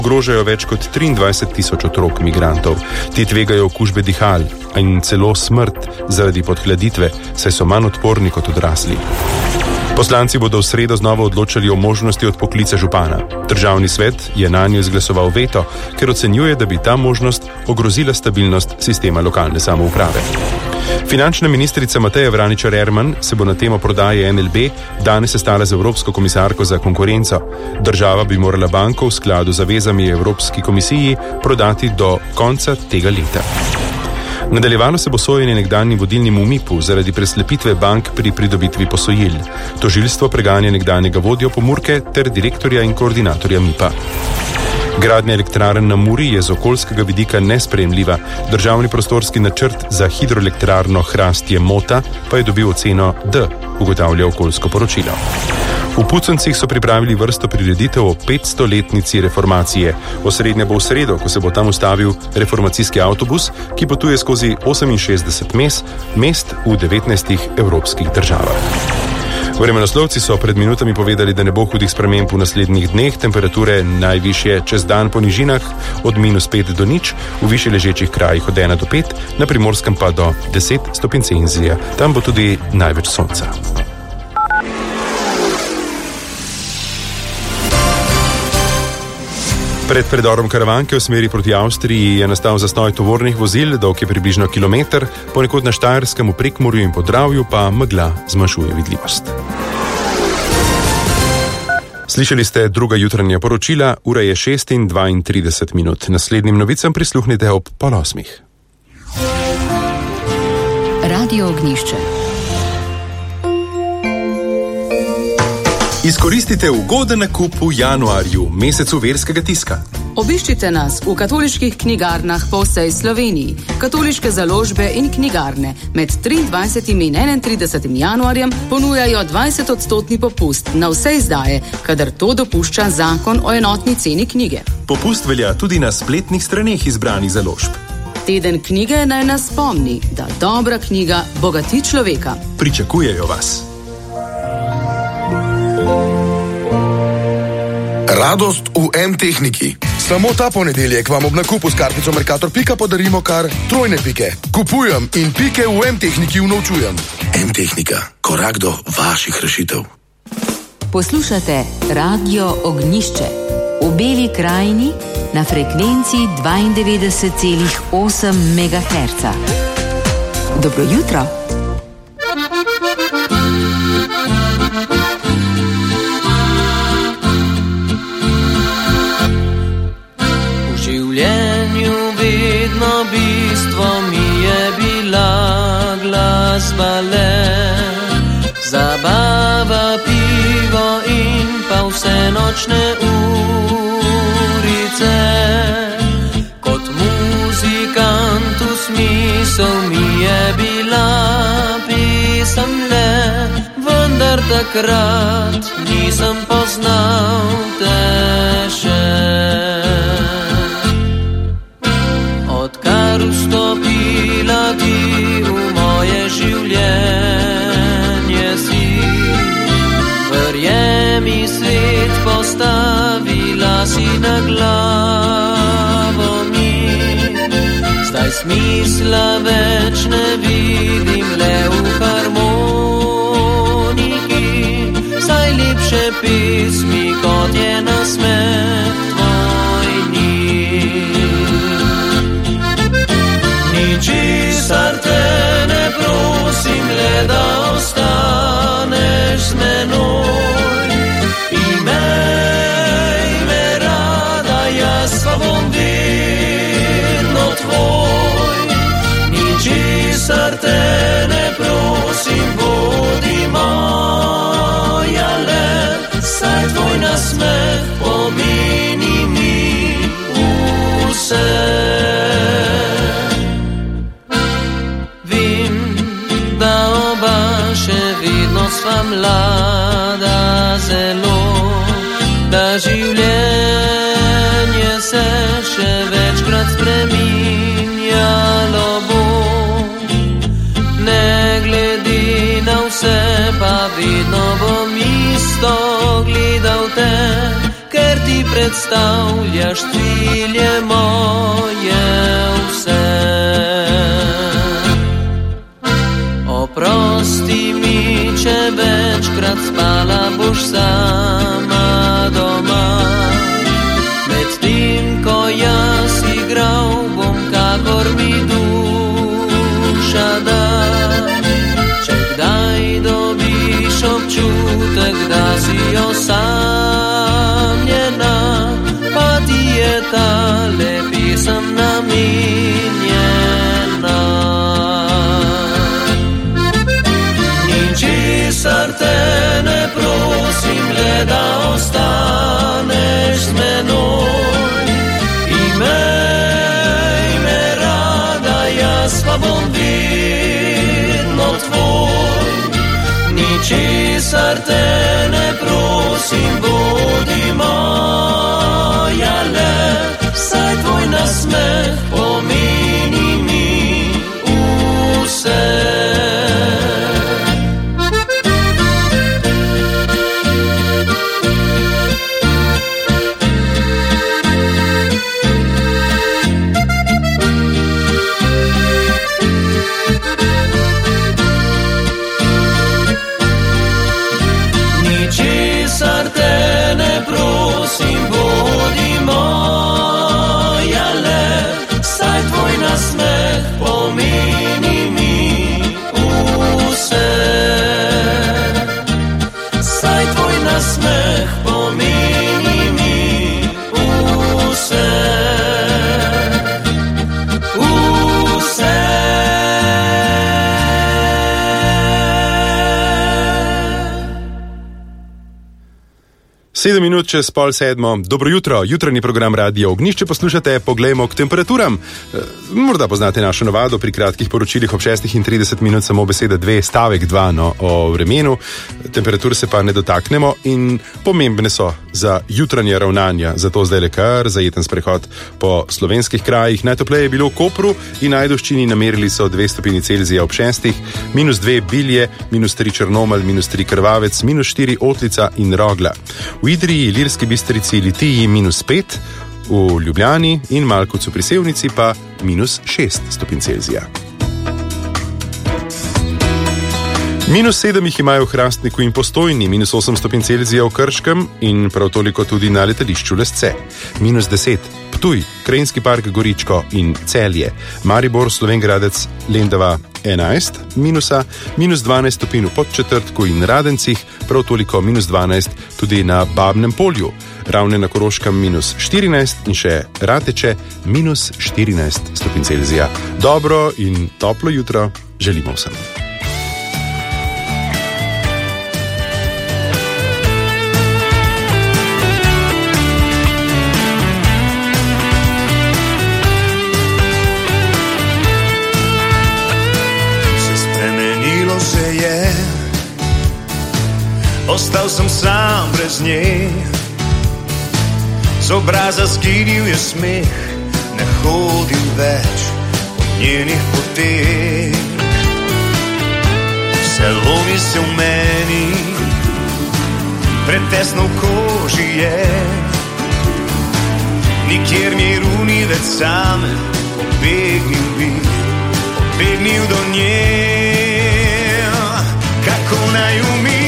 ogrožajo več kot 23,000 otrok migrantov. Ti tvegajo okužbe dihal in celo smrt zaradi podhladitve, saj so manj odporni kot odrasli. Poslanci bodo v sredo znova odločali o možnosti odpoklica župana. Državni svet je nanjo izglasoval veto, ker ocenjuje, da bi ta možnost ogrozila stabilnost sistema lokalne samouprave. Finančna ministrica Mateja Vraničar-Erman se bo na temo prodaje NLB danes sestala z Evropsko komisarko za konkurenco. Država bi morala banko v skladu z zavezami Evropski komisiji prodati do konca tega leta. Nadaljevalo se bo sojenje nekdanjim vodilnim v MIP-u zaradi preslepitve bank pri pridobitvi posojil. Tožilstvo preganja nekdanjega vodjo Pomurke ter direktorja in koordinatorja MIP-a. Gradnja elektrarn na Muri je z okoljskega vidika nesprejemljiva. Državni prostorski načrt za hidroelektrarno Hrastje-Mota pa je dobil oceno D, ugotavlja okoljsko poročilo. V Puconcih so pripravili vrsto prireditev o 500-letnici reformacije. Osrednja bo v sredo, ko se bo tam ustavil reformacijski avtobus, ki potuje skozi 68 mest v 19 evropskih državah. Vremenoslovci so pred minutami povedali, da ne bo hudih sprememb v naslednjih dneh, temperature najvišje čez dan po nižinah od -5 do 0, v višje ležečih krajih od 1 do 5, na Primorskem pa do 10 stopinj Celzija. Tam bo tudi največ sonca. Pred predorom Karavanke v smeri proti Avstriji je nastal zastoj tovornih vozil, dolg je približno kilometer, ponekod na Štajerskem, v Prekmurju in Podravju pa megla zmanjšuje vidljivost. Slišali ste druga jutranja poročila, ura je 6:32. Naslednjim novicam prisluhnite ob 7:30. Radio Ognjišče. Izkoristite ugoden nakup v januarju, mesecu verskega tiska. Obiščite nas v katoliških knjigarnah po vsej Sloveniji. Katoliške založbe in knjigarne med 23. in 31. januarjem ponujajo 20% popust na vse izdaje, kadar to dopušča zakon o enotni ceni knjige. Popust velja tudi na spletnih straneh izbranih založb. Teden knjige naj nas spomni, da dobra knjiga bogati človeka. Pričakujejo vas. Radost v M-tehniki. Samo ta ponedeljek vam ob nakupu s kartico Mercator Pika podarimo kar 3 pike. Kupujem in pike v M-tehniki unovčujem. M-tehnika. Korak do vaših rešitev. Poslušate Radio Ognjišče v Beli krajini na frekvenci 92,8 MHz. Dobro jutro. Bistvo mi je bila glasba le, zabava, pivo in pa vse nočne urice. Kot muzikantu smisel mi je bila pisem le, vendar takrat nisem poznal te še. Vstopila ti v moje življenje si, verjemi, svet postavila si na glavo mi. Zdaj smisla več ne vidim le v harmoniki, saj lepše pesmi kot je nasmeh tvoj ni. Ničesar te ne prosim, le da ostaneš z menoj. Imej me rada, jaz pa bom vedno tvoj. Ničesar te ne prosim, bodi moja le, saj tvoj nasmeh pomeni mi vse. Sva mlada zelo, da življenje se še večkrat spreminjalo bo. Ne glede na vse, pa vedno bom isto gledal te, ker ti predstavljaš cilje moje vse. Oprosti mi, če večkrat spala boš sama doma. Medtem, ko jaz igral, bom kakor mi duša da. Če kdaj dobiš občutek, da si osamljena, pa ti je tale pisem namenjena. Ničesar te ne prosim, le da ostaneš z menoj. Imej me rada, jaz pa bom vedno tvoj. Ničesar te ne prosim, bodi moja le, saj tvoj nasmeh pomeni mi vse. Sedem minut čez 6:30. Dobro jutro, jutranji program Radio Ognjišče poslušate. Poglejmo k temperaturam. Morda poznate našo navado pri kratkih poročilih ob 6:30 samo beseda 2, stavek 2 o vremenu. Temperatur se pa ne dotaknemo in pomembne so za jutranje ravnanja. Zato zdaj le kar zajeten sprehod po slovenskih krajih. Najtopleje je bilo v Kopru in Ajdovščini, namerili so 2 stopinji Celzija ob 6, -2 Bilje, -3 Črnomelj, -3 Krvavec, -4 Otlica in Rogla. V Idriji, Ilirski Bistrici, Litiji -5, v Ljubljani in Malkovcu pri Sevnici pa -6 stopinj Celzija. -7 jih imajo v Hrastniku in Postojni, -8 stopinj Celzija v Krškem in prav toliko tudi na letališču Lesce. -10 Ptuj, Krajinski park Goričko in Celje, Maribor, Slovenj Gradec, Lendava 11 minusa, -12 stopinj v Podčetrtku in Radencih, prav toliko -12 tudi na Babnem Polju, Ravne na Koroškem -14 in še Rateče -14 stopinj Celzija. Dobro in toplo jutro želimo vsem. Ostal sem sam brez nje, z obraza skinil je smeh, ne hodim več po njenih poteh. Vse lomi se v meni, pretesno v koži je, nikjer miru ni več same, pobegnil do nje. Kako naj umim